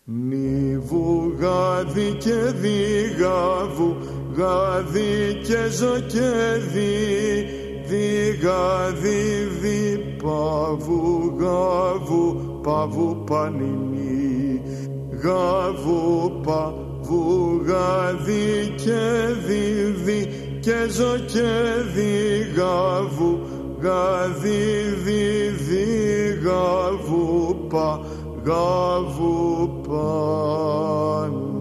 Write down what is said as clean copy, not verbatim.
Νίβου γάδι και διγάβου, γάδι και ζωκέδι, διγάδι δι παβου, γάβου παβου πανινή, γάβου παβου γάδι και διδι και ζωκέδι, γάβου γάδι διδι, γάβου πα, γάβου παν.